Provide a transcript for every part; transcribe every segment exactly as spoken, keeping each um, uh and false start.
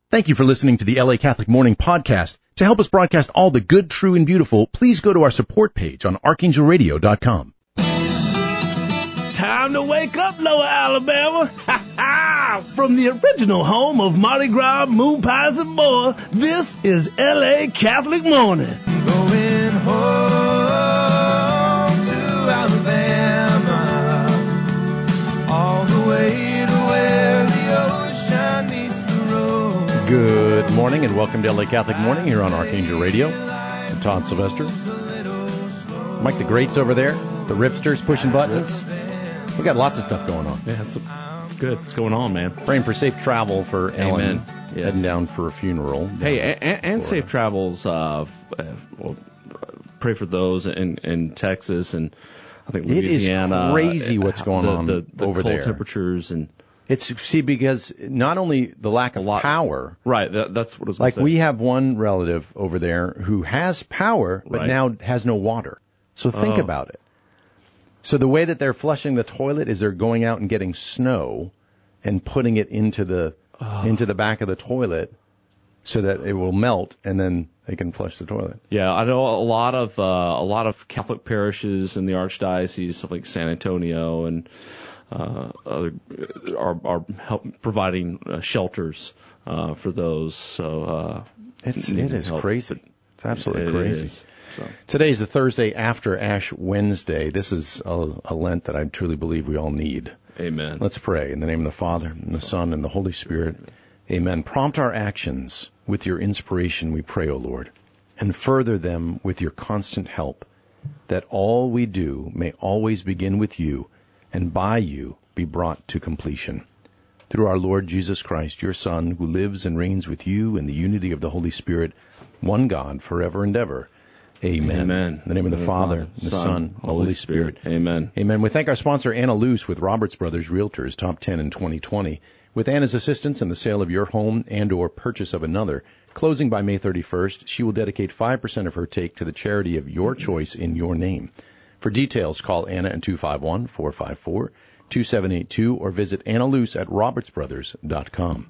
Thank you for listening to the L A Catholic Morning Podcast. To help us broadcast all the good, true, and beautiful, please go to our support page on archangel radio dot com. Time to wake up, Lower Alabama. Ha ha! From the original home of Mardi Gras, moon pies, and more, this is L A Catholic Morning. Going home to Alabama, all the way to where the ocean meets the road. Good morning and welcome to L A Catholic Morning here on Archangel Radio. I'm Todd Sylvester. Mike the Great's over there. The Ripsters pushing buttons. We got lots of stuff going on. Yeah, it's, a, it's good. What's going on, man? Praying for safe travel for Ellen. Amen. Yes. Heading down for a funeral. Hey, and, and safe travels. Uh, f- uh, well, pray for those in, in Texas and I think Louisiana. It is crazy what's going the, on the, the over cold there. Temperatures and it's see because not only the lack of lot, power. Right. That, that's what I was like say. we have one relative over there who has power but right. now has no water. So think oh. about it. So the way that they're flushing the toilet is they're going out and getting snow and putting it into the oh. into the back of the toilet so that it will melt and then they can flush the toilet. Yeah, I know a lot of uh, a lot of Catholic parishes in the Archdiocese, like San Antonio, and uh, other, are are help providing uh, shelters uh, for those. So uh, it's it is help. crazy. It's absolutely it crazy. Is. So. Today is the Thursday after Ash Wednesday. This is a, a Lent that I truly believe we all need. Amen. Let's pray. In the name of the Father, and the Son, and the Holy Spirit. Amen. Prompt our actions with your inspiration, we pray, O Lord, and further them with your constant help, that all we do may always begin with you, and by you be brought to completion. Through our Lord Jesus Christ, your Son, who lives and reigns with you in the unity of the Holy Spirit, one God, forever and ever. Amen. Amen. In the name of the, the Father, Father, the Son, Son Holy, Holy Spirit. Spirit. Amen. Amen. We thank our sponsor, Anna Luce, with Roberts Brothers Realtors, Top ten in twenty twenty. With Anna's assistance in the sale of your home and or purchase of another, closing by May thirty-first, she will dedicate five percent of her take to the charity of your choice in your name. For details, call Anna at two five one, four five four, two seven eight two or visit Anna Luce at roberts brothers dot com.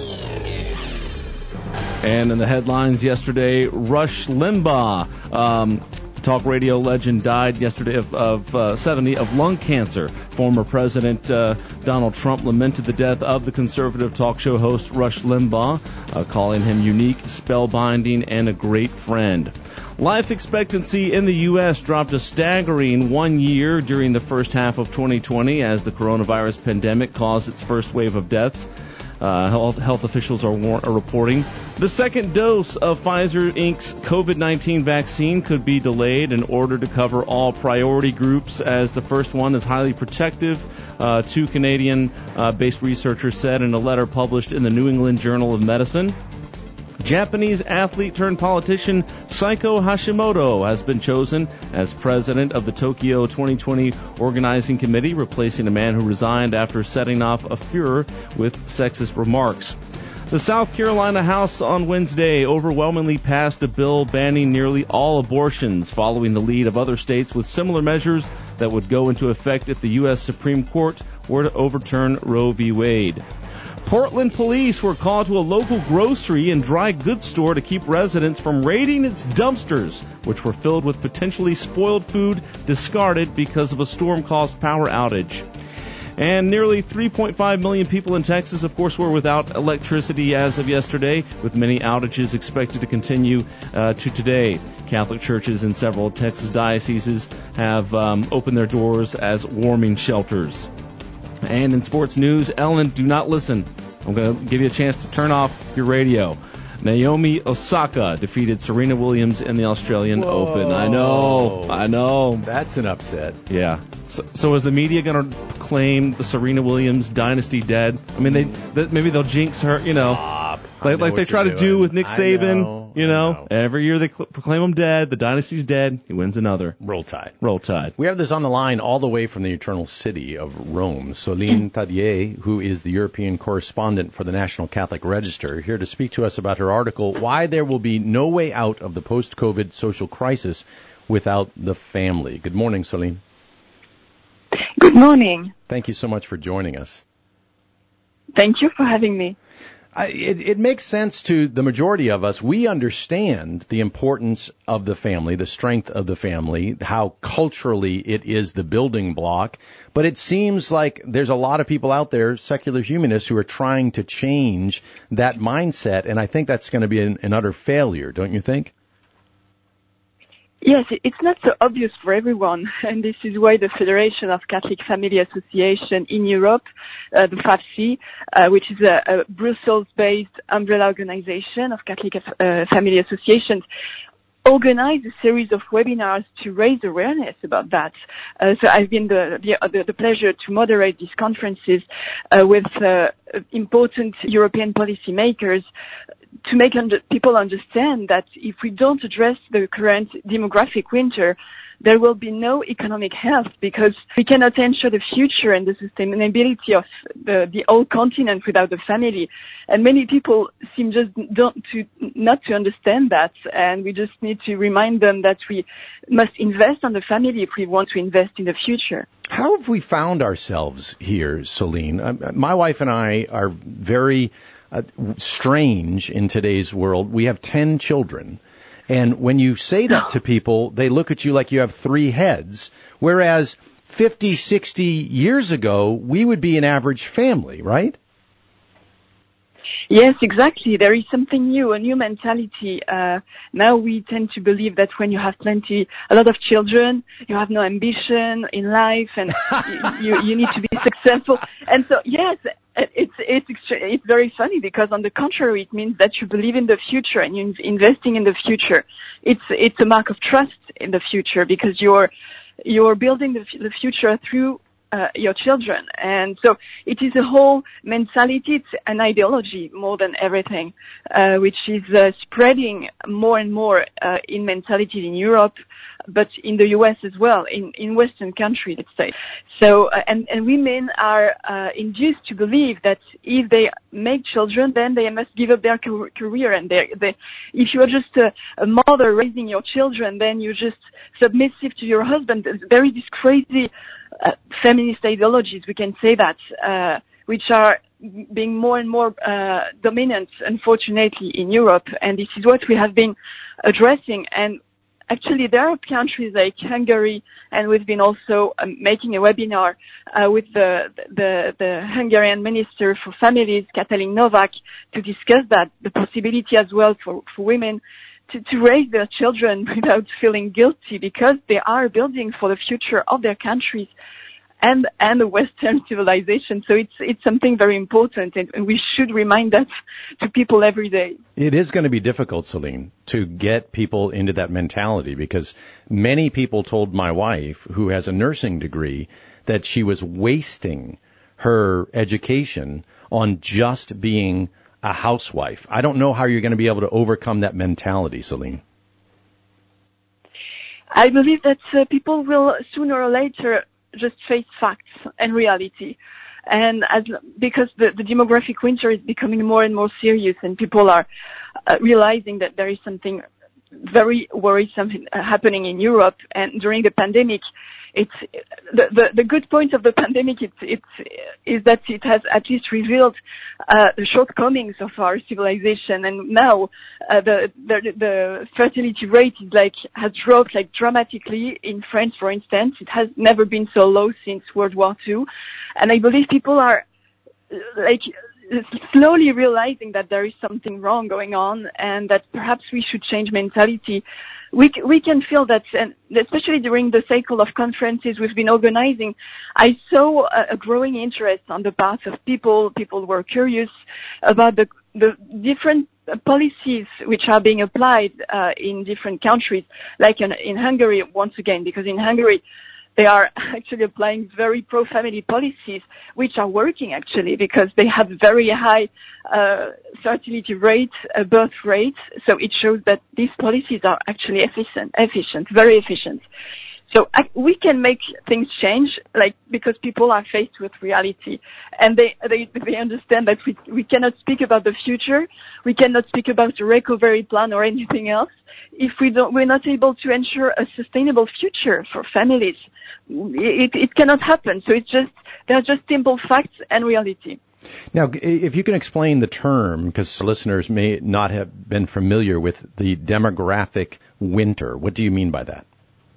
And in the headlines yesterday, Rush Limbaugh, um, talk radio legend, died yesterday of, of uh, seventy of lung cancer. Former President uh, Donald Trump lamented the death of the conservative talk show host Rush Limbaugh, uh, calling him unique, spellbinding, and a great friend. Life expectancy in the U S dropped a staggering one year during the first half of twenty twenty as the coronavirus pandemic caused its first wave of deaths. Uh, health, health officials are, war- are reporting the second dose of Pfizer Incorporated's COVID nineteen vaccine could be delayed in order to cover all priority groups, as the first one is highly protective, uh, two Canadian-based uh, researchers said in a letter published in the New England Journal of Medicine. Japanese athlete turned politician Saiko Hashimoto has been chosen as president of the Tokyo twenty twenty organizing committee, replacing a man who resigned after setting off a furor with sexist remarks. The South Carolina House on Wednesday overwhelmingly passed a bill banning nearly all abortions, following the lead of other states with similar measures that would go into effect if the U S Supreme Court were to overturn Roe v. Wade. Portland police were called to a local grocery and dry goods store to keep residents from raiding its dumpsters, which were filled with potentially spoiled food discarded because of a storm-caused power outage. And nearly three point five million people in Texas, of course, were without electricity as of yesterday, with many outages expected to continue uh, to today. Catholic churches in several Texas dioceses have um, opened their doors as warming shelters. And in sports news, Ellen, do not listen. I'm going to give you a chance to turn off your radio. Naomi Osaka defeated Serena Williams in the Australian Whoa. Open. I know, I know. That's an upset. Yeah. So, so is the media going to proclaim the Serena Williams dynasty dead? I mean, they, they maybe they'll jinx her, you know, Stop. like, like they try to do with Nick Saban. know, you know? know, every year they cl- proclaim him dead. The dynasty's dead. He wins another. Roll Tide. Roll Tide. We have this on the line all the way from the eternal city of Rome. Soline Tadier, who is the European correspondent for the National Catholic Register, here to speak to us about her article, Why There Will Be No Way Out of the Post-COVID Social Crisis Without the Family. Good morning, Soline. Good morning. Thank you so much for joining us. Thank you for having me. I, it, it makes sense to the majority of us. We understand the importance of the family, the strength of the family, how culturally it is the building block. But it seems like there's a lot of people out there, secular humanists, who are trying to change that mindset. And I think that's going to be an, an utter failure, don't you think? Yes, it's not so obvious for everyone, and this is why the Federation of Catholic Family Association in Europe, uh, the F A F C, uh, which is a, a Brussels-based umbrella organization of Catholic uh, family associations, organized a series of webinars to raise awareness about that. Uh, so I've been the, the, the pleasure to moderate these conferences uh, with uh, important European policymakers to make under, people understand that if we don't address the current demographic winter, there will be no economic health, because we cannot ensure the future and the sustainability of the, the whole continent without the family. And many people seem just don't to, not to understand that, and we just need to remind them that we must invest on the family if we want to invest in the future. How have we found ourselves here, Celine? Uh, my wife and I are very uh, strange in today's world. We have ten children. And when you say that to people, they look at you like you have three heads, whereas fifty, sixty years ago, we would be an average family, right? Yes, exactly. There is something new, a new mentality. Uh, now we tend to believe that when you have plenty, a lot of children, you have no ambition in life, and you, you, you need to be successful. And so, yes, it's it's it's very funny, because on the contrary, it means that you believe in the future and you're investing in the future. It's it's a mark of trust in the future, because you're you're building the, the future through Uh, your children. And so it is a whole mentality, it's an ideology more than everything, uh, which is uh, spreading more and more uh, in mentality in Europe, but in the U S as well, in, in Western countries, let's say. So, uh, and, and women are uh, induced to believe that if they make children, then they must give up their car- career. And they, they, if you are just a, a mother raising your children, then you're just submissive to your husband. It's very this crazy Uh, feminist ideologies, we can say that, uh, which are being more and more uh, dominant, unfortunately, in Europe. And this is what we have been addressing. And actually, there are countries like Hungary, and we've been also um, making a webinar uh, with the, the the Hungarian Minister for Families, Katalin Novak, to discuss that, the possibility as well for, for women To, to raise their children without feeling guilty, because they are building for the future of their countries and and the Western civilization. So it's it's something very important, and, and we should remind that to people every day. It is going to be difficult, Celine, to get people into that mentality, because many people told my wife, who has a nursing degree, that she was wasting her education on just being a housewife. I don't know how you're going to be able to overcome that mentality, Celine. I believe that uh, people will sooner or later just face facts and reality. And as, because the, the demographic winter is becoming more and more serious, and people are uh, realizing that there is something very worrisome happening in Europe. And during the pandemic, it's the, the, the good point of the pandemic it's, it's, is that it has at least revealed uh, the shortcomings of our civilization. And now uh, the, the the fertility rate is like has dropped like dramatically in France, for instance. It has never been so low since World War Two, and I believe people are like slowly realizing that there is something wrong going on, and that perhaps we should change mentality. We we can feel that, and especially during the cycle of conferences we've been organizing, I saw a, a growing interest on the part of people. People were curious about the the different policies which are being applied uh, in different countries, like in, in Hungary once again, because in Hungary they are actually applying very pro-family policies, which are working actually, because they have very high uh, fertility rates, uh, birth rates. So it shows that these policies are actually efficient, efficient, very efficient. So I, we can make things change, like, because people are faced with reality, and they they, they understand that we we cannot speak about the future, we cannot speak about a recovery plan or anything else if we don't we're not able to ensure a sustainable future for families. It it cannot happen. So it's just they're just simple facts and reality. Now, if you can explain the term, because listeners may not have been familiar with the demographic winter, what do you mean by that?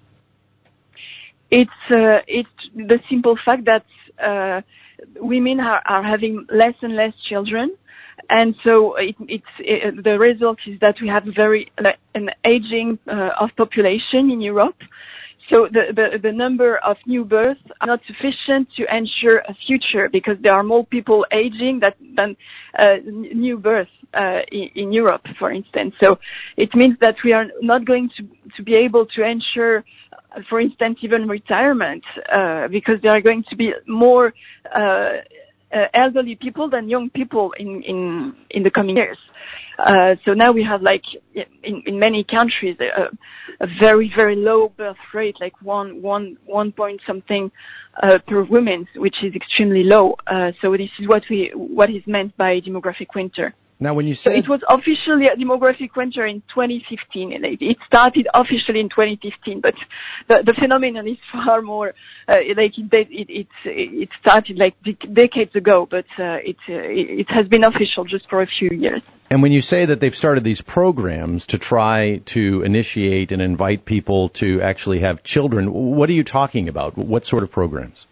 It's uh, it's the simple fact that uh, women are, are having less and less children, and so it, it's it, the result is that we have very uh, an aging uh, of population in Europe. So the, the the number of new births are not sufficient to ensure a future because there are more people aging that, than uh, new births uh, in, in Europe, for instance. So it means that we are not going to to be able to ensure, for instance, even retirement, uh, because there are going to be more uh, uh, elderly people than young people in, in, in the coming years. Uh, so now we have, like, in, in many countries, a, a very, very low birth rate, like one, one, one point something uh, per woman, which is extremely low. Uh, so this is what we, what is meant by demographic winter. Now, when you say so it was officially a demographic winter in twenty fifteen, and it, it started officially in twenty fifteen, but the, the phenomenon is far more uh, like it, it, it, it started like dec- decades ago, but uh, it, uh, it has been official just for a few years. And when you say that they've started these programs to try to initiate and invite people to actually have children, what are you talking about? What sort of programs?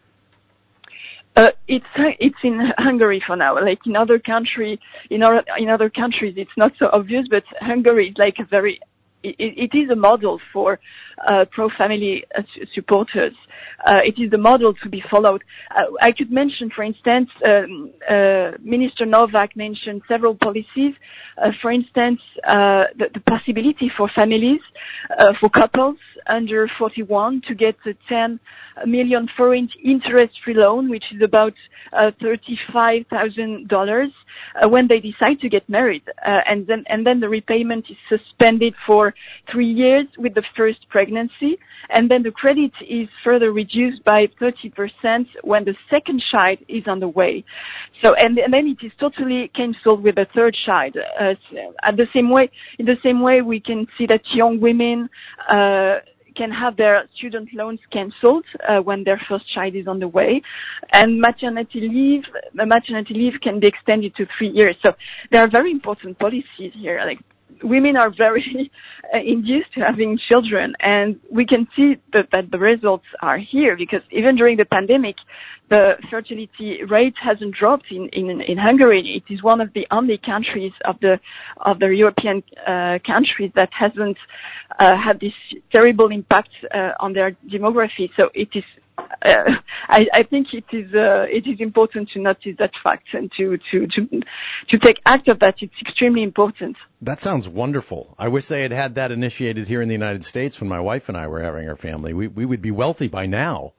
Uh, it's it's in Hungary for now. Like in other country, in other in other countries, it's not so obvious. But Hungary is like a very it, it is a model for uh, pro-family uh, supporters. Uh, it is the model to be followed. Uh, I could mention, for instance, um, uh, Minister Novak mentioned several policies. Uh, for instance, uh, the, the possibility for families, uh, for couples under forty-one to get a ten million forint interest-free loan, which is about uh, thirty-five thousand dollars, uh, when they decide to get married. Uh, and then and then the repayment is suspended for three years with the first pregnancy, and then the credit is further reduced by thirty percent when the second child is on the way. So, and, and then it is totally cancelled with the third child. Uh, at the same way, in the same way, we can see that young women uh, can have their student loans cancelled uh, when their first child is on the way, and maternity leave, the maternity leave can be extended to three years. So there are very important policies here. Like, women are very uh, induced to having children, and we can see that, that the results are here, because even during the pandemic, the fertility rate hasn't dropped in, in, in Hungary. It is one of the only countries of the of the European uh, countries that hasn't uh, had this terrible impact uh, on their demography. So it is Uh, I, I think it is uh, it is important to notice that fact and to, to, to, to take act of that. It's extremely important. That sounds wonderful. I wish they had had that initiated here in the United States when my wife and I were having our family. We we would be wealthy by now.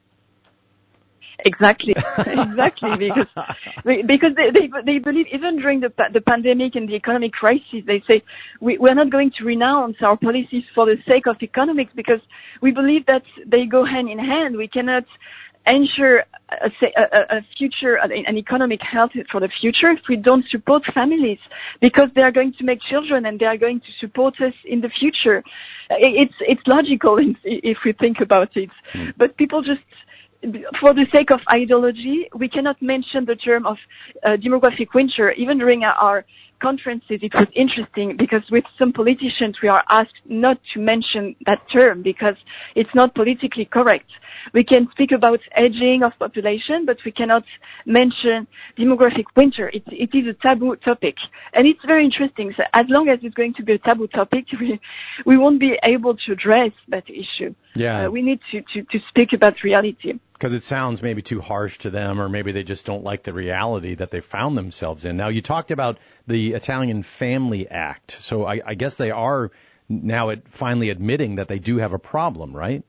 Exactly, exactly, because because they, they they believe even during the the pandemic and the economic crisis, they say we we're not going to renounce our policies for the sake of economics, because we believe that they go hand in hand. We cannot ensure a, a, a future, an economic health for the future, if we don't support families, because they are going to make children and they are going to support us in the future. It's it's logical if we think about it, but people just, for the sake of ideology, we cannot mention the term of uh, demographic winter. Even during our, our conferences, it was interesting, because with some politicians we are asked not to mention that term because it's not politically correct. We can speak about aging of population, but we cannot mention demographic winter. It, it is a taboo topic, and it's very interesting. So as long as it's going to be a taboo topic, we, we won't be able to address that issue. Yeah. Uh, we need to, to, to speak about reality. Because it sounds maybe too harsh to them, or maybe they just don't like the reality that they found themselves in. Now, you talked about the Italian Family Act, so I, I guess they are now at finally admitting that they do have a problem, right?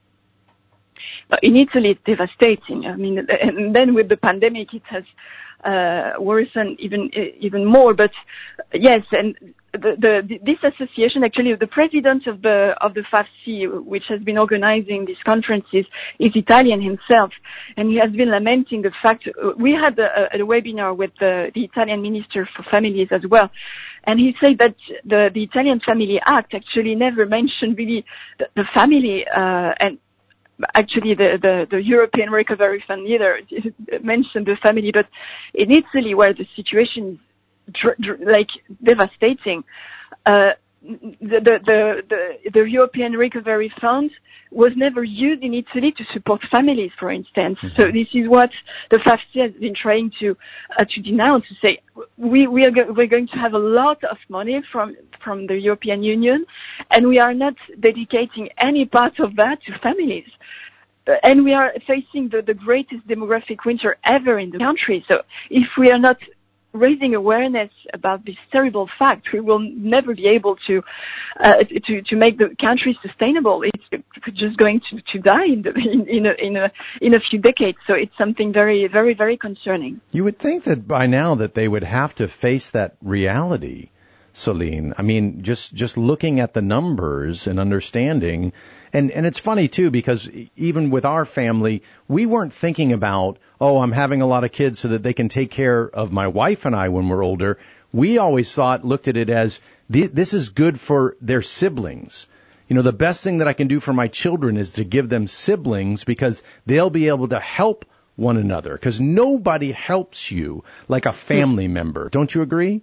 In Italy, it's devastating. I mean, and then with the pandemic, it has uh, worsened even even more. But yes, and the, the this association, actually, the president of the of the F A F C, which has been organizing these conferences, is Italian himself, and he has been lamenting the fact. We had a, a webinar with the, the Italian Minister for Families as well, and he said that the, the Italian Family Act actually never mentioned really the, the family, uh, and actually the, the, the European Recovery Fund neither mentioned the family, but in Italy where the situation is dr- dr- like devastating, uh, the, the, the, the, the European Recovery Fund was never used in Italy to support families, for instance. Mm-hmm. So this is what the F A F C has been trying to uh, to denounce, to say we we are go- we're going to have a lot of money from from the European Union, and we are not dedicating any part of that to families. Uh, and we are facing the, the greatest demographic winter ever in the country. So if we are not raising awareness about this terrible fact, we will never be able to uh, to to make the country sustainable. It's just going to, to die in, the, in, in, a, in a in a few decades. So it's something very very very concerning. You would think that by now that they would have to face that reality, Celine. I mean, just just looking at the numbers and understanding, and and it's funny too because even with our family, we weren't thinking about, oh, I'm having a lot of kids so that they can take care of my wife and I when we're older. We always thought, looked at it as this is good for their siblings. You know, the best thing that I can do for my children is to give them siblings because they'll be able to help one another because nobody helps you like a family member. Don't you agree?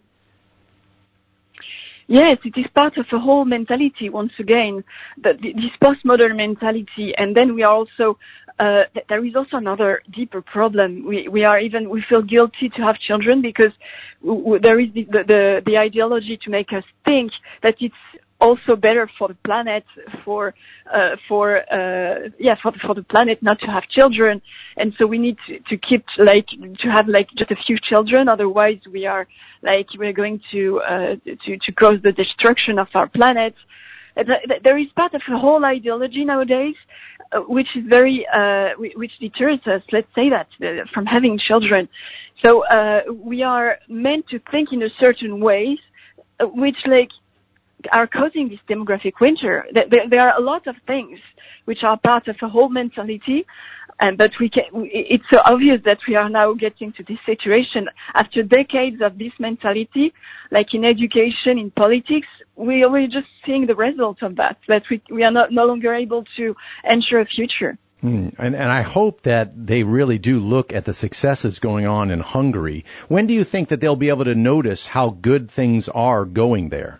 Yes, it is part of a whole mentality, once again, the, this postmodern mentality. And then we are also, uh, there is also another deeper problem. We, we are even, we feel guilty to have children because w- w- there is the, the, the ideology to make us think that it's also better for the planet, for, uh, for, uh, yeah, for, for the planet not to have children. And so we need to, to keep, like, to have, like, just a few children. Otherwise we are, like, we're going to, uh, to, to cause the destruction of our planet. There is part of a whole ideology nowadays, uh, which is very, uh, which deters us, let's say that, uh, from having children. So, uh, we are meant to think in a certain way, uh, which, like, are causing this demographic winter. There, there are a lot of things which are part of a whole mentality, and but we can, it's so obvious that we are now getting to this situation after decades of this mentality, like in education, in politics. We are just seeing the results of that, that we, we are not, no longer able to ensure a future. Hmm. And, and I hope that they really do look at the successes going on in Hungary. When do you think that they'll be able to notice how good things are going there?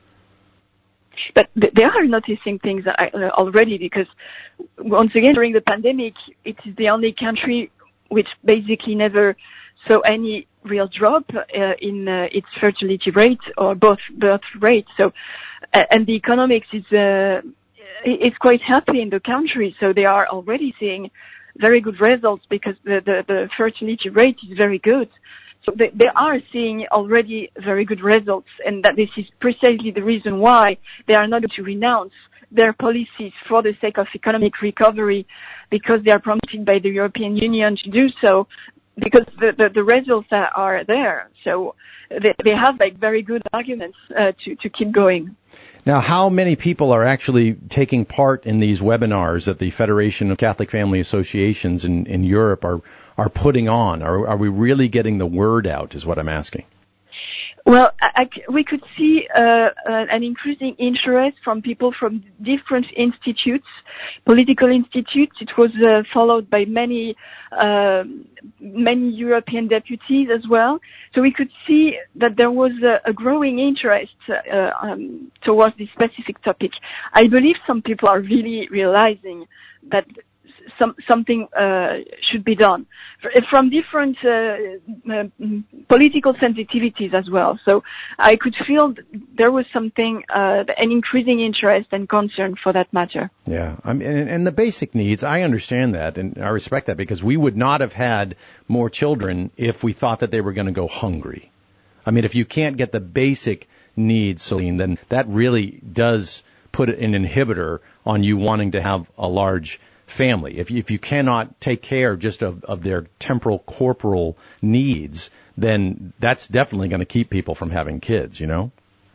But they are noticing things already because, once again, during the pandemic, it is the only country which basically never saw any real drop uh, in uh, its fertility rate or both birth rate. So, uh, and the economics is uh, is quite healthy in the country. So they are already seeing very good results because the the, the fertility rate is very good. So they, they are seeing already very good results, and that this is precisely the reason why they are not going to renounce their policies for the sake of economic recovery, because they are prompted by the European Union to do so, because the, the, the results are, are there. So they, they have like very good arguments uh, to, to keep going. Now, how many people are actually taking part in these webinars that the Federation of Catholic Family Associations in, in Europe are, are putting on? Are, are we really getting the word out, is what I'm asking? Well, I, I, we could see uh, uh, an increasing interest from people from different institutes, political institutes. It was uh, followed by many uh, many European deputies as well. So we could see that there was a, a growing interest uh, um, towards this specific topic. I believe some people are really realizing that Some, something uh, should be done from different uh, uh, political sensitivities as well. So I could feel there was something, uh, an increasing interest and concern for that matter. Yeah, I mean, and, and the basic needs, I understand that, and I respect that, because we would not have had more children if we thought that they were going to go hungry. I mean, if you can't get the basic needs, Celine, then that really does put an inhibitor on you wanting to have a large family. If you, if you cannot take care just of, of their temporal, corporal needs, then that's definitely going to keep people from having kids, you know?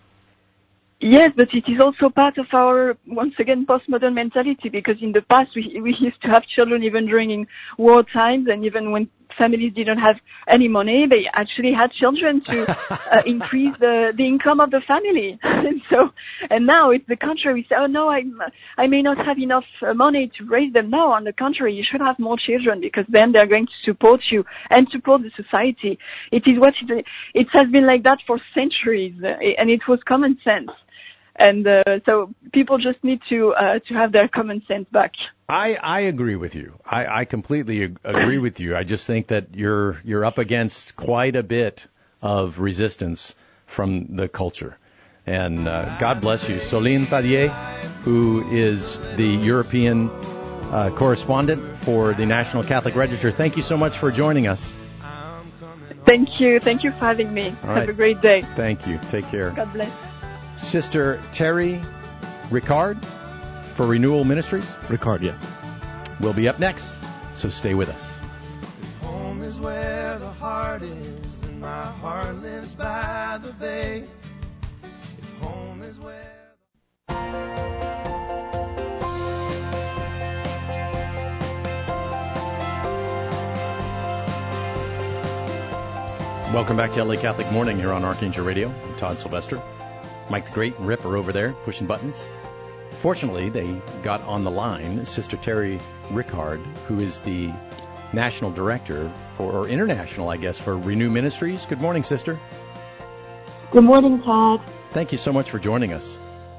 Yes, but it is also part of our, once again, postmodern mentality, because in the past we, we used to have children even during war times and even when families didn't have any money, they actually had children to uh, increase the, the income of the family. And so, and now it's the contrary. We say, oh no, I, I may not have enough uh, money to raise them. No, on the contrary, you should have more children because then they're going to support you and support the society. It is what it, it has been like that for centuries, uh, and it was common sense. And uh, so people just need to uh, to have their common sense back. I, I agree with you. I, I completely ag- agree with you. I just think that you're you're up against quite a bit of resistance from the culture. And uh, God bless you. Soline Thadier, who is the European uh, correspondent for the National Catholic Register, thank you so much for joining us. Thank you. Thank you for having me. All Have right. a great day. Thank you. Take care. God bless. Sister Terry Ricard for Renewal Ministries. Ricard, yeah. Will be up next, so stay with us. Home is where the heart is, and my heart lives by the bay. If home is where... Welcome back to L A Catholic Morning here on Archangel Radio. I'm Todd Sylvester. Mike the Great and Rip are over there pushing buttons. Fortunately, they got on the line Sister Terry Ricard, who is the National Director for, or International, I guess, for Renew Ministries. Good morning, Sister. Good morning, Todd. Thank you so much for joining us.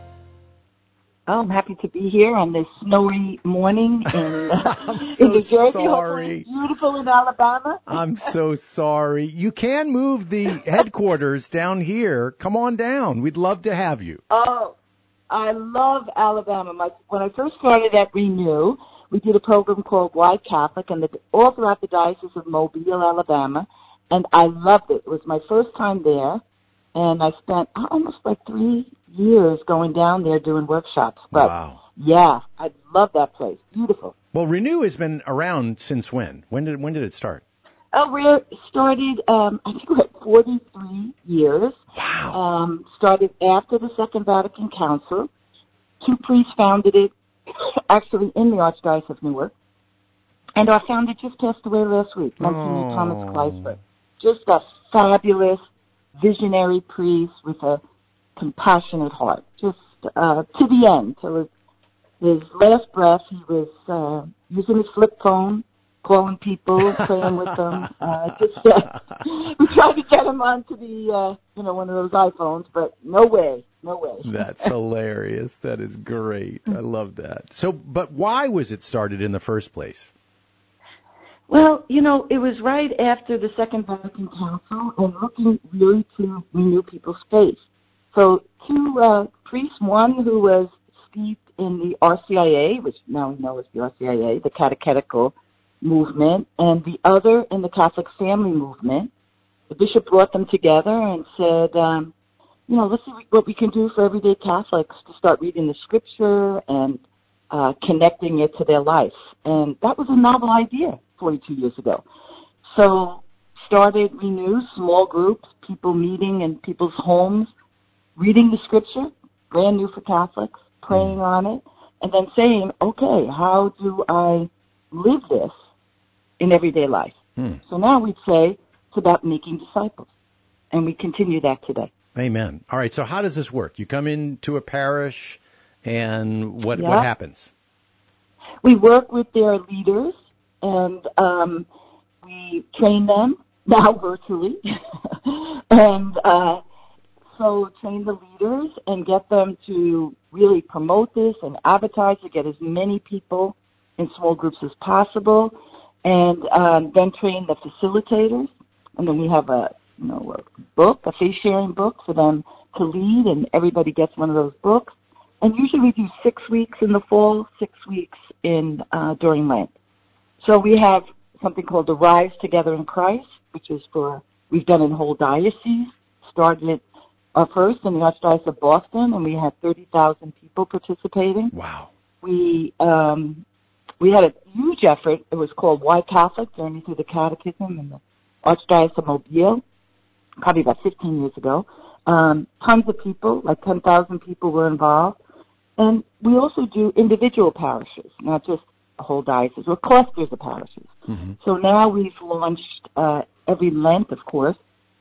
Oh, I'm happy to be here on this snowy morning in, uh, I'm so in New Jersey. sorry. Hopefully beautiful in Alabama. I'm so sorry. You can move the headquarters down here. Come on down. We'd love to have you. Oh, I love Alabama. My, when I first started at Renew, we did a program called Why Catholic, and the, all throughout the Diocese of Mobile, Alabama, and I loved it. It was my first time there, and I spent almost like three years going down there doing workshops. But Wow. yeah, I love that place. Beautiful. Well, Renew has been around since when? When did when did it start? Oh, we started, um, I think we're at forty-three years. Wow. Um, started after the Second Vatican Council. Two priests founded it, actually in the Archdiocese of Newark. And our founder just passed away last week, Monsignor Oh. Thomas Kleisberg. Just a fabulous, visionary priest with a compassionate heart. Just uh, to the end, till his, his last breath, he was uh, using his flip phone, calling people, praying with them. Uh, just, uh, we tried to get him onto the, uh, you know, one of those iPhones, but no way, no way. That's hilarious. That is great. I love that. So, but why was it started in the first place? Well, you know, it was right after the Second Vatican Council and looking really to renew people's faith. So two uh, priests, one who was steeped in the R C I A, which now we know is the R C I A, the catechetical movement, and the other in the Catholic family movement. The bishop brought them together and said, um, you know, let's see what we can do for everyday Catholics to start reading the scripture and uh, connecting it to their life. And that was a novel idea forty-two years ago. So started Renew, small groups, people meeting in people's homes, reading the scripture, brand new for Catholics, praying on it, and then saying, okay, how do I live this in everyday life? Hmm. So now we'd say it's about making disciples, and we continue that today. Amen. All right. So how does this work? You come into a parish, and what Yeah. what happens? We work with their leaders, and um, we train them, now virtually, and uh, so train the leaders and get them to really promote this and advertise to get as many people in small groups as possible, and um, then train the facilitators, and then we have a you know a book, a faith-sharing book for them to lead, and everybody gets one of those books. And usually we do six weeks in the fall, six weeks in uh, during Lent. So we have something called the Rise Together in Christ, which is for, we've done in whole diocese, started it uh, first in the Archdiocese of Boston, and we had thirty thousand people participating. Wow. We um, we had a huge effort. It was called Why Catholic? Journey Through the Catechism in the Archdiocese of Mobile, probably about fifteen years ago. Um, tons of people, like ten thousand people were involved. And we also do individual parishes, not just a whole diocese, or clusters of parishes. Mm-hmm. So now we've launched uh, every Lent, of course.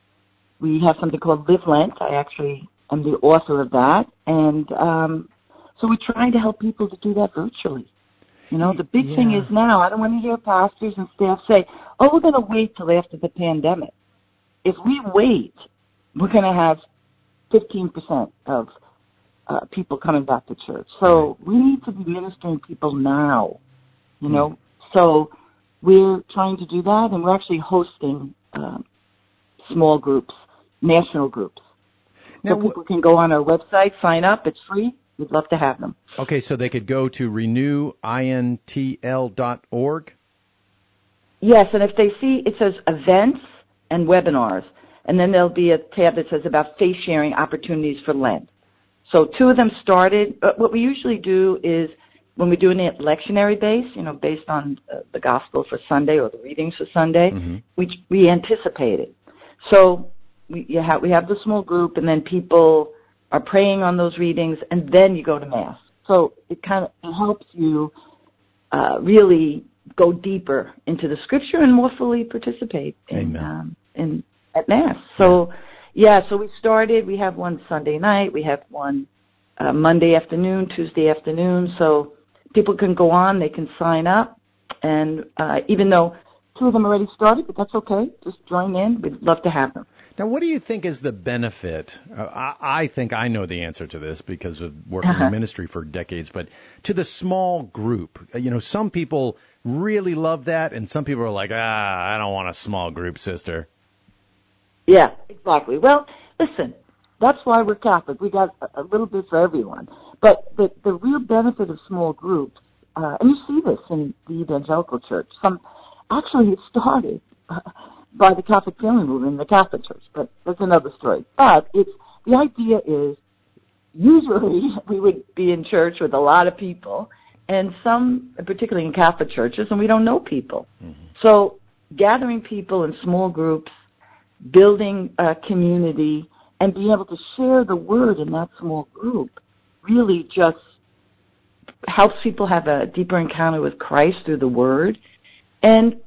We have something called Live Lent. I actually am the author of that. And um, so we're trying to help people to do that virtually. You know, the big yeah. thing is now, I don't want to hear pastors and staff say, oh, we're going to wait till after the pandemic. If we wait, we're going to have fifteen percent of uh, people coming back to church. So we need to be ministering people now, you know. Mm. So we're trying to do that, and we're actually hosting um, small groups, national groups. Now, so people can go on our website, sign up. It's free. We'd love to have them. Okay, so they could go to renew intl dot org? Yes, and if they see, it says events and webinars, and then there'll be a tab that says about faith sharing opportunities for Lent. So two of them started. But what we usually do is when we do an lectionary base, you know, based on uh, the gospel for Sunday or the readings for Sunday, mm-hmm. we we anticipate it. So we you have we have the small group, and then people are praying on those readings, and then you go to Mass. So it kind of it helps you uh, really go deeper into the Scripture and more fully participate in um, in at Mass. So yeah. yeah, so we started. We have one Sunday night. We have one uh, Monday afternoon, Tuesday afternoon. So people can go on. They can sign up, and uh, even though two of them already started, but that's okay. Just join in. We'd love to have them. Now, what do you think is the benefit? Uh, I, I think I know the answer to this because of working uh-huh. in ministry for decades, but to the small group, you know, some people really love that, and some people are like, ah, I don't want a small group, sister. Yeah, exactly. Well, listen, that's why we're Catholic. We got a, a little bit for everyone. But the, the real benefit of small groups, uh, and you see this in the evangelical church, some actually it started uh, by the Catholic family movement in the Catholic Church, but that's another story. But it's the idea is usually we would be in church with a lot of people, and some, particularly in Catholic churches, and we don't know people. Mm-hmm. So gathering people in small groups, building a community, and being able to share the word in that small group really just helps people have a deeper encounter with Christ through the word, and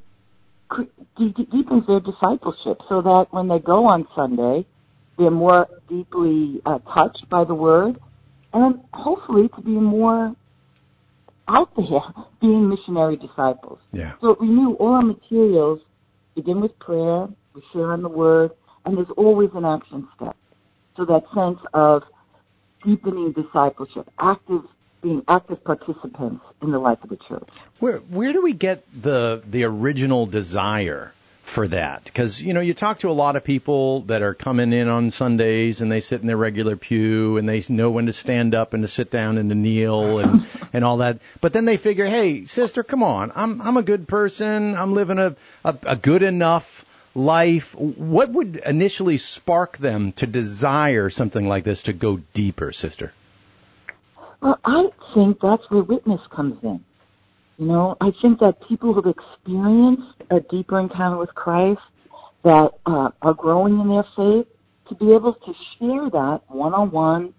deepens their discipleship so that when they go on Sunday, they're more deeply uh, touched by the word, and hopefully to be more out there being missionary disciples. Yeah. So Renew, all our materials begin with prayer, we share on the word, and there's always an action step. So that sense of deepening discipleship, active being active participants in the life of the church. Where where do we get the the original desire for that? Because, you know, you talk to a lot of people that are coming in on Sundays and they sit in their regular pew and they know when to stand up and to sit down and to kneel and, and all that. But then they figure, hey, sister, come on, I'm I'm a good person. I'm living a, a, a good enough life. What would initially spark them to desire something like this, to go deeper, sister? Well, I think that's where witness comes in. You know, I think that people who've experienced a deeper encounter with Christ, that uh, are growing in their faith, to be able to share that one-on-one,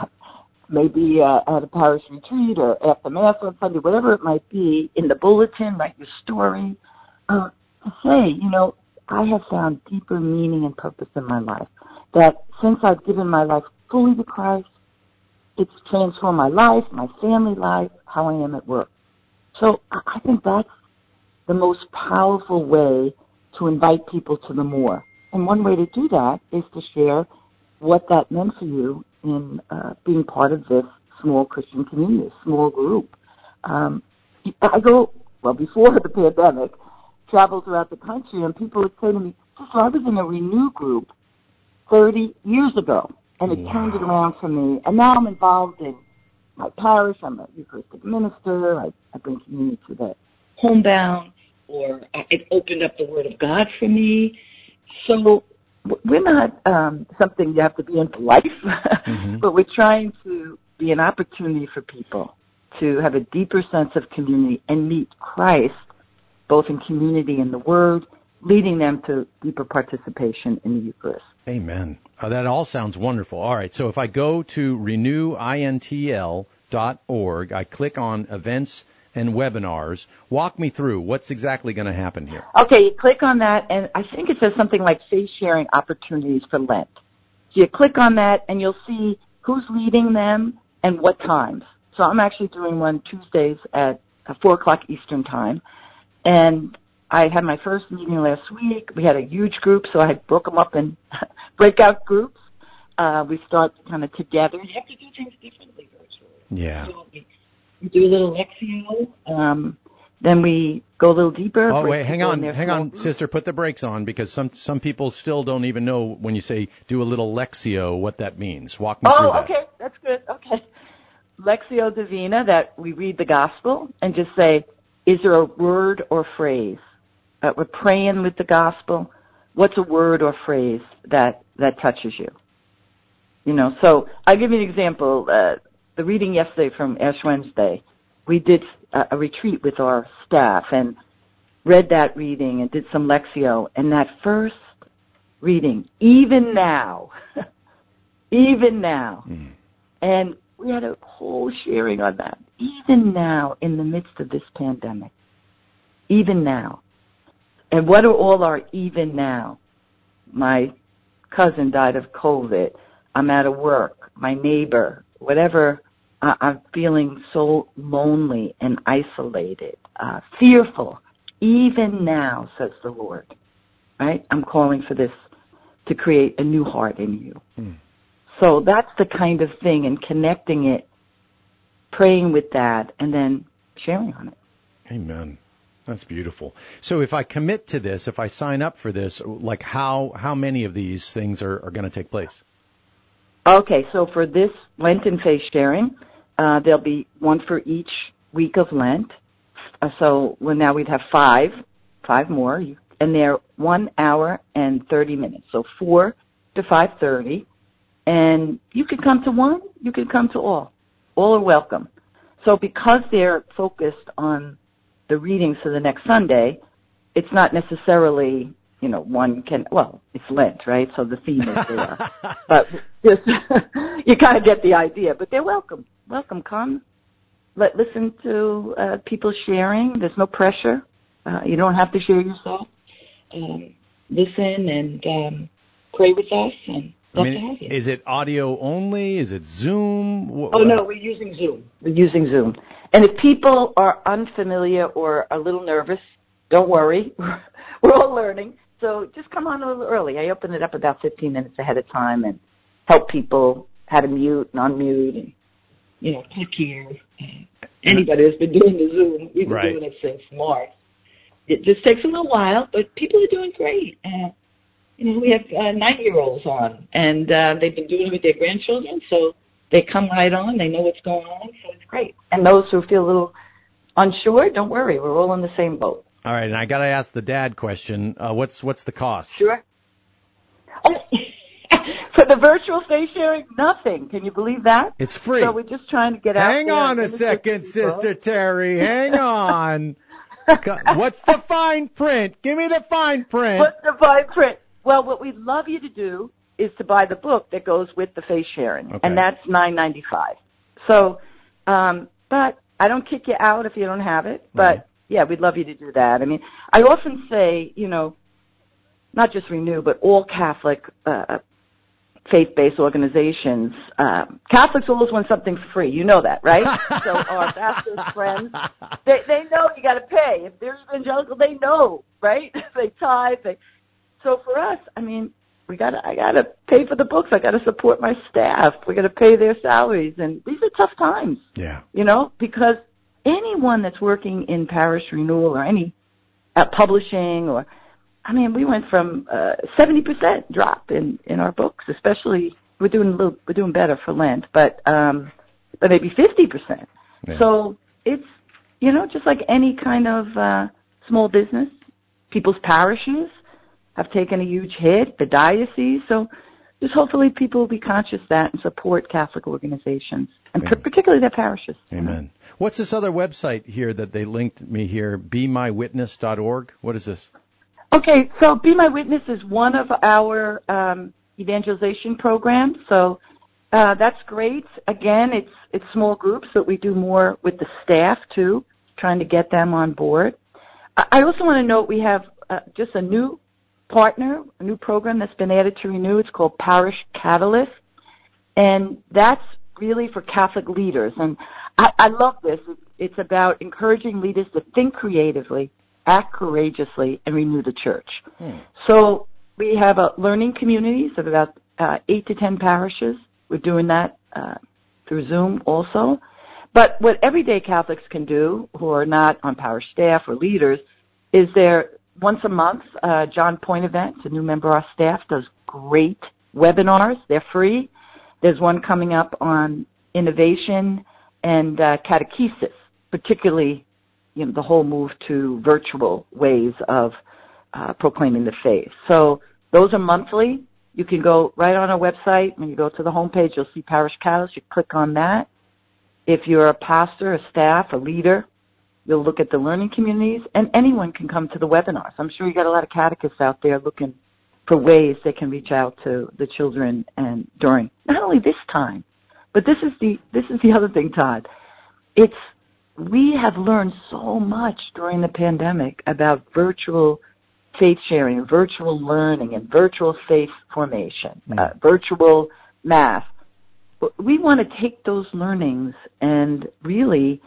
maybe uh, at a parish retreat or after Mass on Sunday, whatever it might be, in the bulletin, write your story, uh, to say, you know, I have found deeper meaning and purpose in my life, that since I've given my life fully to Christ, it's transformed my life, my family life, how I am at work. So I think that's the most powerful way to invite people to the more. And one way to do that is to share what that meant for you in uh, being part of this small Christian community, small group. Um, I go, well, before the pandemic, travel throughout the country, and people would say to me, Sister, I was in a Renew group thirty years ago. And it wow. turned it around for me. And now I'm involved in my parish. I'm a Eucharistic minister. I, I bring community to the homebound. Or it opened up the Word of God for me. So we're not um, something you have to be in for life. Mm-hmm. But we're trying to be an opportunity for people to have a deeper sense of community and meet Christ, both in community and the Word, leading them to deeper participation in the Eucharist. Amen. Uh, that all sounds wonderful. All right, so if I go to renew intl dot org, I click on events and webinars. Walk me through what's exactly going to happen here. Okay, you click on that, and I think it says something like faith sharing opportunities for Lent. So you click on that, and you'll see who's leading them and what times. So I'm actually doing one Tuesdays at four o'clock Eastern time, and I had my first meeting last week. We had a huge group, so I broke them up in breakout groups. Uh, we start kind of together. You have to do things differently virtually. Yeah. So we, we do a little Lectio. Um, then we go a little deeper. Oh, wait, hang on, hang hang on, group. Sister, put the brakes on, because some some people still don't even know when you say do a little Lectio what that means. Walk me oh, through that. Oh, okay, that's good. Okay. Lectio Divina, that we read the gospel and just say, is there a word or phrase? Uh, we're praying with the gospel. What's a word or phrase that, that touches you? You know, so I'll give you an example. Uh, the reading yesterday from Ash Wednesday, we did a, a retreat with our staff and read that reading and did some Lectio. And that first reading, even now, even now, mm. and we had a whole sharing on that, even now in the midst of this pandemic, even now. And what are all our even now? My cousin died of COVID. I'm out of work. My neighbor, whatever. Uh, I'm feeling so lonely and isolated, uh, fearful. Even now, says the Lord. Right? I'm calling for this to create a new heart in you. Hmm. So that's the kind of thing, and connecting it, praying with that, and then sharing on it. Amen. That's beautiful. So if I commit to this, if I sign up for this, like how how many of these things are, are going to take place? Okay, so for this Lenten faith sharing, uh, there'll be one for each week of Lent. Uh, so well, now we'd have five, five more, and they're one hour and thirty minutes. So four to five thirty, and you can come to one, you can come to all. All are welcome. So because they're focused on the readings for the next Sunday, it's not necessarily, you know, one can, well, it's Lent, right? So the theme is there. But just, you kind of get the idea. But they're welcome. Welcome. Come. Let, listen to uh, people sharing. There's no pressure. Uh, you don't have to share yourself. Um, listen and um, pray with us, and I mean, is it audio only? Is it Zoom? What, oh, no, we're using Zoom. We're using Zoom. And if people are unfamiliar or a little nervous, don't worry. We're all learning. So just come on a little early. I open it up about fifteen minutes ahead of time and help people how to mute and unmute and, you know, click here. Anybody that's been doing the Zoom, we've been right. doing it since March. It just takes a little while, but people are doing great. And, you know, we have uh, nine-year-olds on, and uh, they've been doing it with their grandchildren, so they come right on. They know what's going on, so it's great. And those who feel a little unsure, don't worry. We're all in the same boat. All right, and I got to ask the dad question. Uh, what's what's the cost? Sure. Oh, for the virtual faith sharing, nothing. Can you believe that? It's free. So we're just trying to get out Hang there. on a second, Sister Terry. Hang on. What's the fine print? Give me the fine print. What's the fine print? Well, what we'd love you to do is to buy the book that goes with the faith sharing, okay. and that's nine ninety-five. So, um, but I don't kick you out if you don't have it. But right. yeah, we'd love you to do that. I mean, I often say, you know, not just Renew, but all Catholic uh, faith-based organizations. Uh, Catholics always want something free. You know that, right? So our Baptist friends, they they know you got to pay. If they're evangelical, they know, right? They tithe. They So for us, I mean, we gotta, I gotta pay for the books. I gotta support my staff. We gotta pay their salaries, and these are tough times. Yeah. You know, because anyone that's working in parish renewal or any uh, publishing, or, I mean, we went from uh, seventy percent drop in in our books. Especially, we're doing a little, we're doing better for Lent, but um, but maybe fifty percent. Yeah. So it's, you know, just like any kind of uh, small business, people's parishes have taken a huge hit, the diocese, so just hopefully people will be conscious of that and support Catholic organizations, and Amen. particularly their parishes. Amen. What's this other website here that they linked me here, be my witness dot org? What is this? Okay, so Be My Witness is one of our um, evangelization programs, so uh, that's great. Again, it's it's small groups, but we do more with the staff, too. trying to get them on board. I also want to note we have uh, just a new partner, a new program that's been added to Renew. It's called Parish Catalyst, and that's really for Catholic leaders. And I, I love this. It's about encouraging leaders to think creatively, act courageously, and renew the church. Hmm. So we have a learning communities of about uh, eight to ten parishes. We're doing that uh, through Zoom also. But what everyday Catholics can do who are not on parish staff or leaders is there once a month, uh, John Point Events, a new member of our staff, does great webinars. They're free. There's one coming up on innovation and uh, catechesis, particularly you know, the whole move to virtual ways of uh, proclaiming the faith. So those are monthly. You can go right on our website. When you go to the homepage, you'll see Parish Catalyst. You click on that. If you're a pastor, a staff, a leader, you'll look at the learning communities, and anyone can come to the webinars. I'm sure you got a lot of catechists out there looking for ways they can reach out to the children and during not only this time, but this is the this is the other thing, Todd. It's we have learned so much during the pandemic about virtual faith sharing, virtual learning, and virtual faith formation, mm. uh, virtual math. We want to take those learnings and really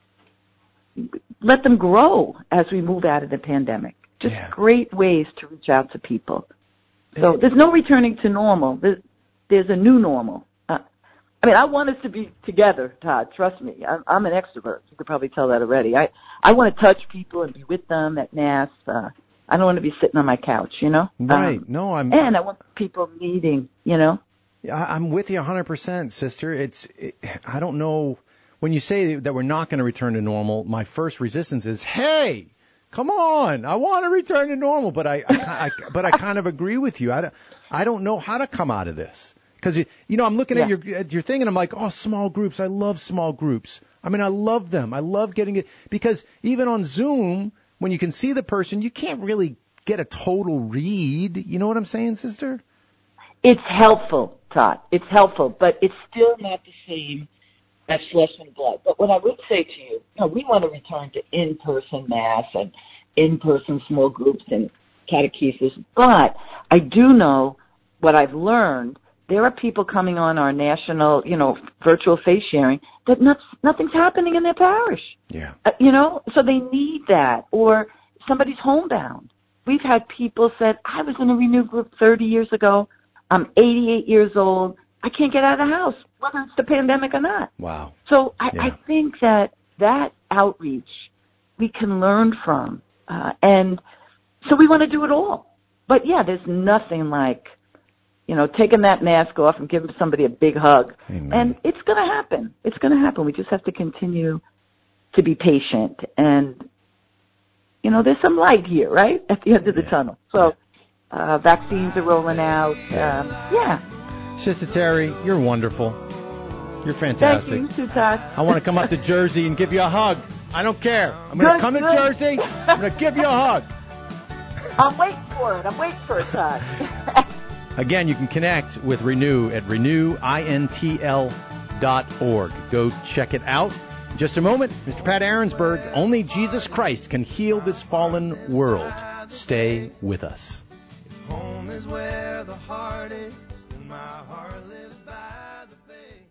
let them grow as we move out of the pandemic. Just yeah. great ways to reach out to people. So there's no returning to normal. There's, there's a new normal. Uh, I mean, I want us to be together, Todd. Trust me. I'm, I'm an extrovert. You could probably tell that already. I, I want to touch people and be with them at Mass. Uh, I don't want to be sitting on my couch, you know? Right. Um, no, I'm... And I want people meeting, you know? Yeah, I'm with you one hundred percent, sister. It's, it, I don't know, when you say that we're not going to return to normal, my first resistance is, hey, come on, I want to return to normal, but I, I, I but I kind of agree with you. I don't, I don't know how to come out of this. Because, you, you know, I'm looking yeah. at your at your thing, and I'm like, oh, small groups, I love small groups. I mean, I love them. I love getting it, because even on Zoom, when you can see the person, you can't really get a total read. You know what I'm saying, sister? It's helpful, Todd. It's helpful, but it's still not the same as flesh and blood. But what I would say to you, you know, we want to return to in-person Mass and in-person small groups and catechesis. But I do know what I've learned. There are people coming on our national, you know, virtual faith sharing that not, nothing's happening in their parish. Yeah. Uh, you know, so they need that. Or somebody's homebound. We've had people said, I was in a Renew group thirty years ago. I'm eighty-eight years old. I can't get out of the house, whether it's the pandemic or not. Wow. So I, yeah. I think that that outreach we can learn from. Uh, and so we want to do it all. But, yeah, there's nothing like, you know, taking that mask off and giving somebody a big hug. Amen. And it's going to happen. It's going to happen. We just have to continue to be patient. And, you know, there's some light here, right, at the end of the yeah. tunnel. So uh, vaccines are rolling out. Um, yeah. Sister Terry, you're wonderful. You're fantastic. Thank you, too, Todd. I want to come up to Jersey and give you a hug. I don't care. I'm going to come good. to Jersey. I'm going to give you a hug. I'm waiting for it. I'm waiting for it, Todd. Again, you can connect with Renew at renew intl dot org. Go check it out. In just a moment, Mister Pat Ahrensberg, only Jesus Christ can heal this fallen world. Stay with us. Home is where the heart is, and my heart lives by the faith.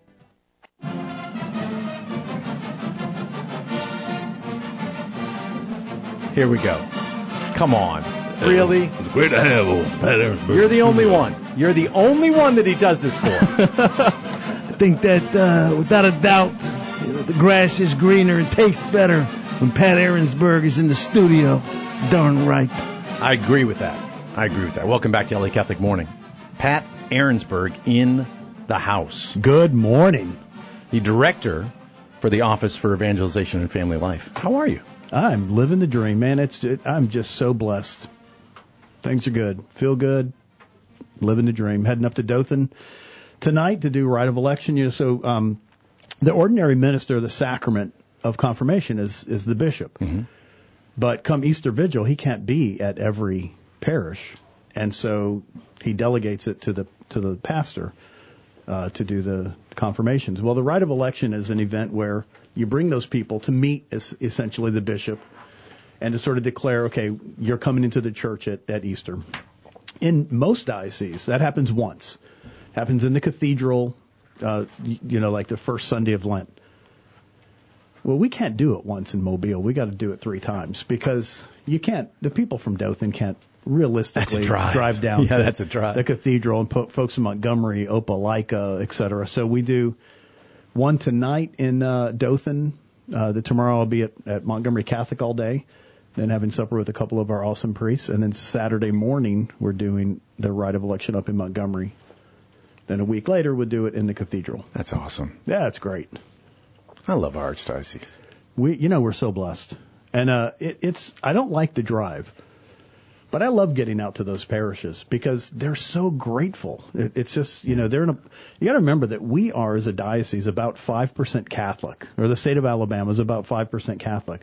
Here we go. Come on. Really? It's great to have old Pat Ahrensberg. You're the only one. You're the only one that he does this for. I think that, uh, without a doubt, you know, the grass is greener and tastes better when Pat Ahrensberg is in the studio. Darn right. I agree with that. I agree with that. Welcome back to L A Catholic Morning. Pat Ahrensberg in the house. Good morning. The director for the Office for Evangelization and Family Life. How are you? I'm living the dream, man. It's I'm just so blessed. Things are good. Feel good. Living the dream. Heading up to Dothan tonight to do rite of election. You know, so um, the ordinary minister of the sacrament of confirmation is is the bishop. Mm-hmm. But come Easter Vigil, he can't be at every parish, and so he delegates it to the to the pastor. uh, to do the confirmations. Well, the rite of election is an event where you bring those people to meet as essentially the bishop and to sort of declare, okay, you're coming into the church at, at Easter. In most dioceses, that happens once. Happens in the cathedral, uh, you, you know, like the first Sunday of Lent. Well, we can't do it once in Mobile. We got to do it three times because you can't. The people from Dothan can't realistically drive. drive down yeah, to that's a drive. the cathedral and put folks in Montgomery, Opelika, et cetera. So we do one tonight in uh, Dothan. Uh, the tomorrow I'll be at, at Montgomery Catholic all day, then having supper with a couple of our awesome priests, and then Saturday morning we're doing the rite of election up in Montgomery. Then a week later we'll do it in the cathedral. That's awesome. Yeah, it's great. I love our archdiocese. We, you know, we're so blessed, and uh, it, it's. I don't like the drive, but I love getting out to those parishes because they're so grateful. It, it's just, you know, they're in a. You got to remember that we are, as a diocese, about five percent Catholic, or the state of Alabama is about five percent Catholic.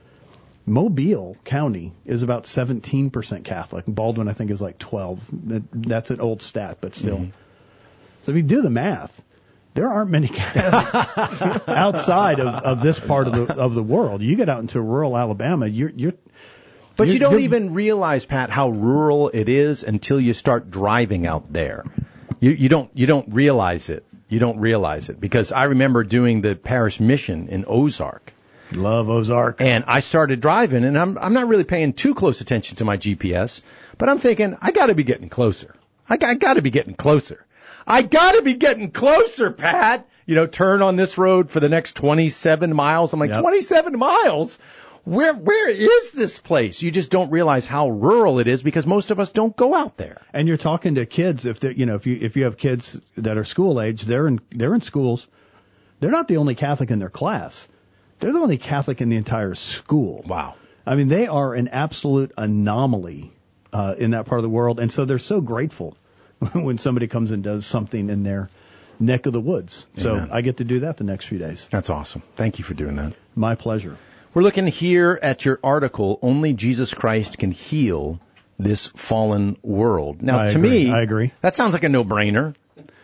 Mobile County is about seventeen percent Catholic. Baldwin, I think, is like twelve. That, that's an old stat, but still. Mm-hmm. So if you do the math, there aren't many Catholics outside of, of this part of the of the world. You get out into rural Alabama, you're you're. But you're, you don't you're, even realize, Pat, how rural it is until you start driving out there. You you don't you don't realize it. You don't realize it because I remember doing the parish mission in Ozark. Love Ozark. And I started driving, and I'm I'm not really paying too close attention to my G P S, but I'm thinking I got to be getting closer. I, I got to be getting closer. I got to be getting closer, Pat. You know, turn on this road for the next twenty-seven miles. I'm like, yep. twenty-seven miles? Where where is this place? You just don't realize how rural it is because most of us don't go out there. And you're talking to kids. If they, you know, if you if you have kids that are school age, they're in they're in schools. They're not the only Catholic in their class. They're the only Catholic in the entire school. Wow. I mean, they are an absolute anomaly uh, in that part of the world, and so they're so grateful when somebody comes and does something in their neck of the woods. Amen. So I get to do that the next few days. That's awesome. Thank you for doing that. My pleasure. We're looking here at your article, Only Jesus Christ Can Heal This Fallen World. Now, I to agree. me, I agree. That sounds like a no-brainer.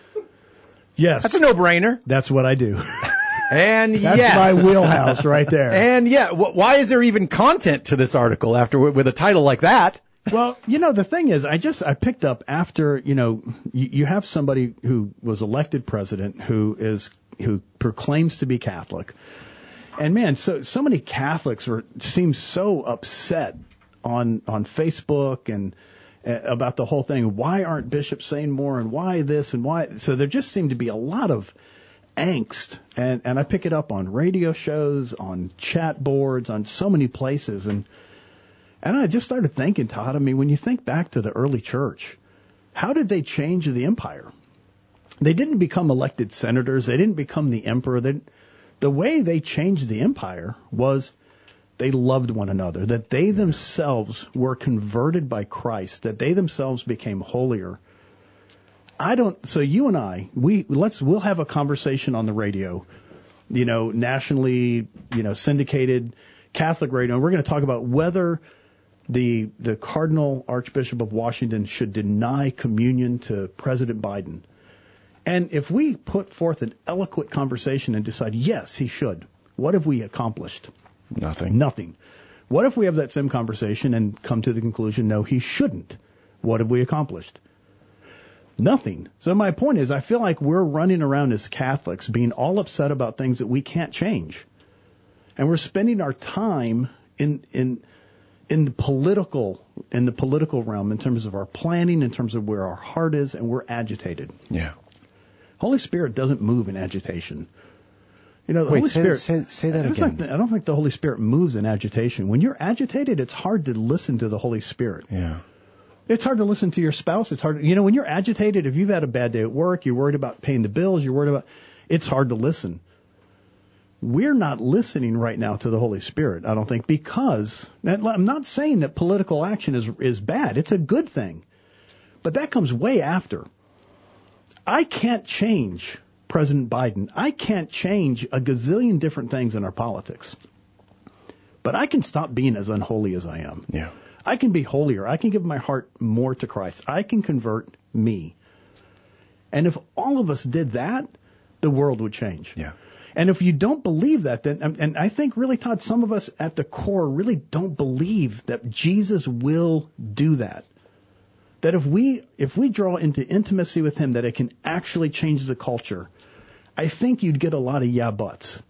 Yes. That's a no-brainer. That's what I do. And That's yes. my wheelhouse right there. And yeah, wh- why is there even content to this article after with a title like that? Well, you know, the thing is, I just, I picked up after, you know, you, you have somebody who was elected president who is, who proclaims to be Catholic. And man, so, so many Catholics were, seem so upset on, on Facebook and uh, about the whole thing. Why aren't bishops saying more and why this and why? So there just seemed to be a lot of angst. And, and I pick it up on radio shows, on chat boards, on so many places. And, And I just started thinking, Todd, I mean, when you think back to the early church, how did they change the empire? They didn't become elected senators. They didn't become the emperor. They, the way they changed the empire was they loved one another, that they themselves were converted by Christ, that they themselves became holier. I don't, so you and I, we, let's, we'll have a conversation on the radio, you know, nationally, you know, syndicated Catholic radio. And we're going to talk about whether The the Cardinal Archbishop of Washington should deny communion to President Biden. And if we put forth an eloquent conversation and decide, yes, he should, what have we accomplished? Nothing. Nothing. What if we have that same conversation and come to the conclusion, no, he shouldn't? What have we accomplished? Nothing. So my point is, I feel like we're running around as Catholics being all upset about things that we can't change. And we're spending our time in in in the political in the political realm, in terms of our planning, in terms of where our heart is, and we're agitated. Yeah. Holy Spirit doesn't move in agitation. You know, the Wait, Holy say, Spirit. say, say that I don't again. think the- I don't think the Holy Spirit moves in agitation. When you're agitated, it's hard to listen to the Holy Spirit. Yeah. It's hard to listen to your spouse. It's hard. To, you know, when you're agitated, if you've had a bad day at work, you're worried about paying the bills, you're worried about. It's hard to listen. We're not listening right now to the Holy Spirit, I don't think, because I'm not saying that political action is is bad. It's a good thing. But that comes way after. I can't change President Biden. I can't change a gazillion different things in our politics. But I can stop being as unholy as I am. Yeah. I can be holier. I can give my heart more to Christ. I can convert me. And if all of us did that, the world would change. Yeah. And if you don't believe that, then, and I think really, Todd, some of us at the core really don't believe that Jesus will do that. That if we, if we draw into intimacy with him, that it can actually change the culture, I think you'd get a lot of yeah buts.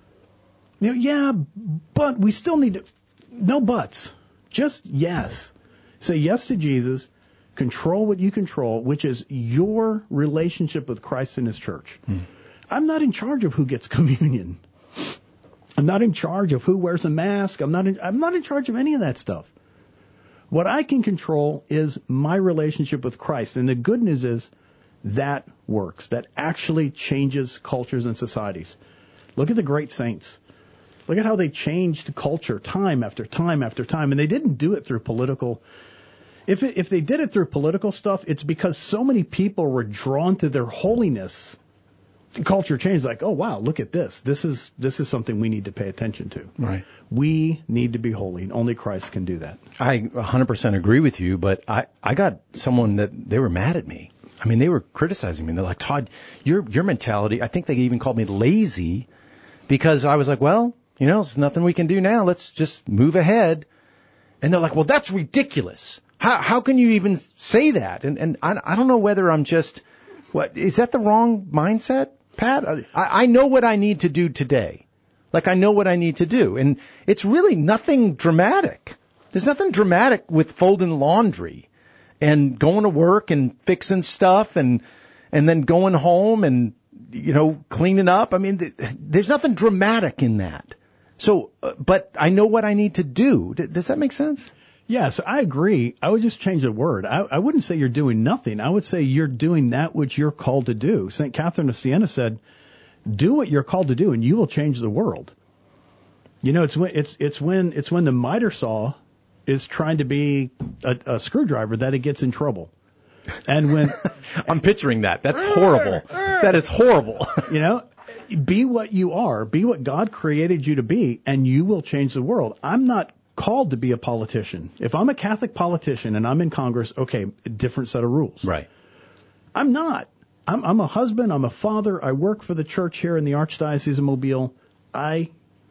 You know, yeah, but we still need to, no buts, just yes. Say yes to Jesus, control what you control, which is your relationship with Christ and his church. Hmm. I'm not in charge of who gets communion. I'm not in charge of who wears a mask. I'm not in, I'm not in charge of any of that stuff. What I can control is my relationship with Christ. And the good news is that works. That actually changes cultures and societies. Look at the great saints. Look at how they changed culture time after time after time. And they didn't do it through political. If it, if they did it through political stuff, it's because so many people were drawn to their holiness. Culture changed, like, oh wow, look at this. This is this is something we need to pay attention to. Right. We need to be holy, and only Christ can do that. I one hundred percent agree with you, but I, I got someone that they were mad at me. I mean, they were criticizing me. They're like, Todd, your your mentality. I think they even called me lazy because I was like, well, you know, there's nothing we can do now. Let's just move ahead. And they're like, well, that's ridiculous. How how can you even say that? And and I I don't know whether I'm just what is that the wrong mindset? Pat, I, I know what I need to do today. Like, I know what I need to do. And it's really nothing dramatic. There's nothing dramatic with folding laundry and going to work and fixing stuff and and then going home and, you know, cleaning up. I mean, th- there's nothing dramatic in that. So, uh, but I know what I need to do. D- does that make sense? Yes, I agree. I would just change the word. I, I wouldn't say you're doing nothing. I would say you're doing that which you're called to do. Saint Catherine of Siena said, do what you're called to do and you will change the world. You know, it's when, it's, it's when, it's when the miter saw is trying to be a, a screwdriver that it gets in trouble. And when I'm picturing that, that's horrible. That is horrible. You know, be what you are, be what God created you to be, and you will change the world. I'm not called to be a politician. If I'm a Catholic politician and I'm in Congress, okay, different set of rules. Right. I'm not. I'm, I'm a husband. I'm a father. I work for the church here in the Archdiocese of Mobile. I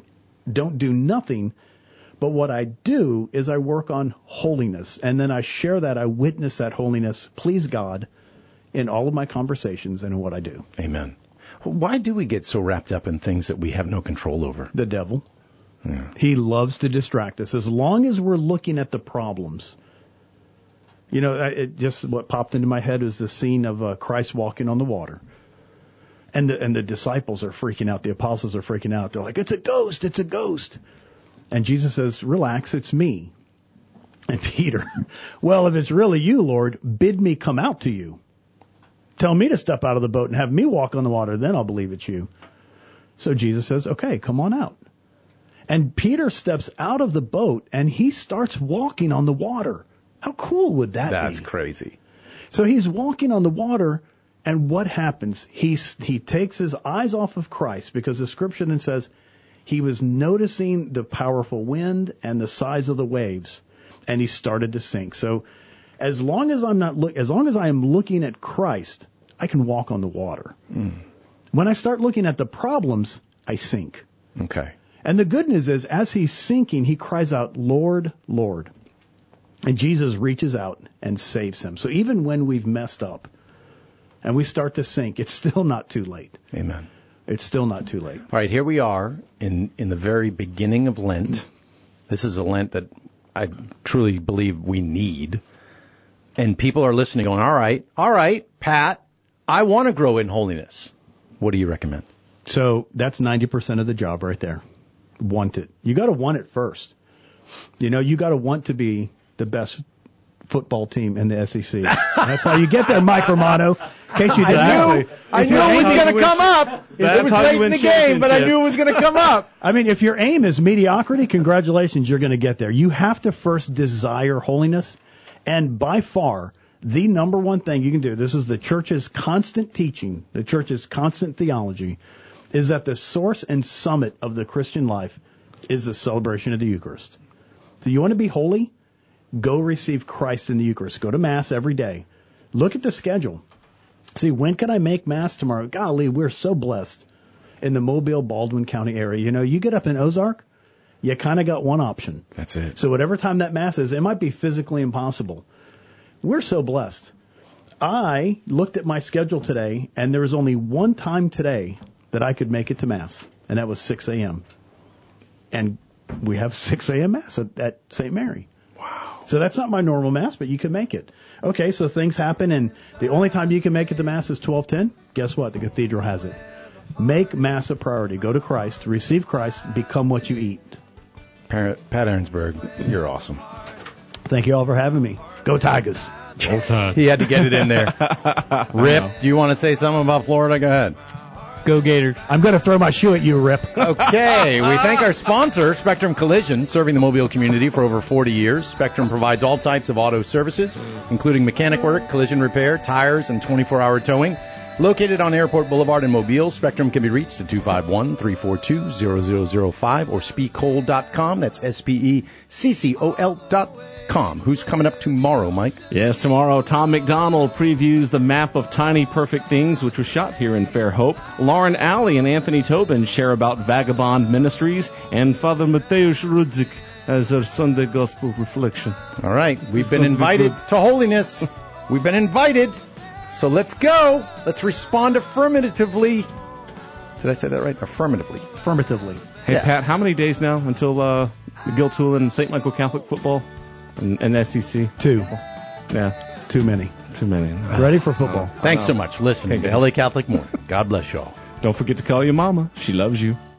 don't do nothing, but what I do is I work on holiness, and then I share that. I witness that holiness, please God, in all of my conversations and in what I do. Amen. Why do we get so wrapped up in things that we have no control over? The devil. Yeah. He loves to distract us. As long as we're looking at the problems. You know, it just what popped into my head was the scene of uh, Christ walking on the water. And the, and the disciples are freaking out. The apostles are freaking out. They're like, it's a ghost. It's a ghost. And Jesus says, relax, it's me. And Peter, well, if it's really you, Lord, bid me come out to you. Tell me to step out of the boat and have me walk on the water. Then I'll believe it's you. So Jesus says, okay, come on out. And Peter steps out of the boat and he starts walking on the water. How cool would that That's be? That's crazy. So he's walking on the water, and what happens? He, he takes his eyes off of Christ, because the scripture then says he was noticing the powerful wind and the size of the waves, and he started to sink. So as long as I'm not look, as long as I am looking at Christ, I can walk on the water. Mm. When I start looking at the problems, I sink. Okay. And the good news is, as he's sinking, he cries out, Lord, Lord. And Jesus reaches out and saves him. So even when we've messed up and we start to sink, it's still not too late. Amen. It's still not too late. All right, here we are in, in the very beginning of Lent. This is a Lent that I truly believe we need. And people are listening going, all right, all right, Pat, I want to grow in holiness. What do you recommend? So that's ninety percent of the job right there. Want it. You got to want it first. You know, you got to want to be the best football team in the S E C. That's how you get there, Mike Romano. In case you didn't I know. knew, I knew it was going to come up. It was late in the game, but I knew it was going to come up. I mean, if your aim is mediocrity, congratulations, you're going to get there. You have to first desire holiness. And by far, the number one thing you can do, this is the church's constant teaching, the church's constant theology, is that the source and summit of the Christian life is the celebration of the Eucharist. So you want to be holy? Go receive Christ in the Eucharist. Go to Mass every day. Look at the schedule. See, when can I make Mass tomorrow? Golly, we're so blessed in the Mobile, Baldwin County area. You know, you get up in Ozark, you kind of got one option. That's it. So whatever time that Mass is, it might be physically impossible. We're so blessed. I looked at my schedule today, and there was only one time today that I could make it to Mass, and that was six a.m. And we have six a.m. Mass at, at Saint Mary. Wow. So that's not my normal Mass, but you can make it. Okay, so things happen, and the only time you can make it to Mass is twelve ten. Guess what? The cathedral has it. Make Mass a priority. Go to Christ, receive Christ, become what you eat. Pat Arnsberg, you're awesome. Thank you all for having me. Go Tigers. Whole time. He had to get it in there. Rip, do you want to say something about Florida? Go ahead. Go Gators. I'm going to throw my shoe at you, Rip. Okay, we thank our sponsor, Spectrum Collision, serving the Mobile community for over forty years. Spectrum provides all types of auto services, including mechanic work, collision repair, tires, and twenty-four hour towing. Located on Airport Boulevard in Mobile, Spectrum can be reached at two five one, three four two, zero zero zero five or speakcol dot com. That's S P E C C O L dot com. Who's coming up tomorrow, Mike? Yes, tomorrow, Tom McDonald previews the map of Tiny Perfect Things, which was shot here in Fairhope. Lauren Alley and Anthony Tobin share about Vagabond Ministries, and Father Mateusz Rudzik as our Sunday Gospel reflection. All right, we've It's been going to be invited good. to holiness. We've been invited. So let's go. Let's respond affirmatively. Did I say that right? Affirmatively. Affirmatively. Hey, Yeah. Pat, how many days now until uh, Giltula and Saint Michael Catholic football and, and S E C? Two. Yeah, Too many. too many. Ready for football. Thanks so much for listening Okay, to L A Catholic Morning. God bless y'all. Don't forget to call your mama. She loves you.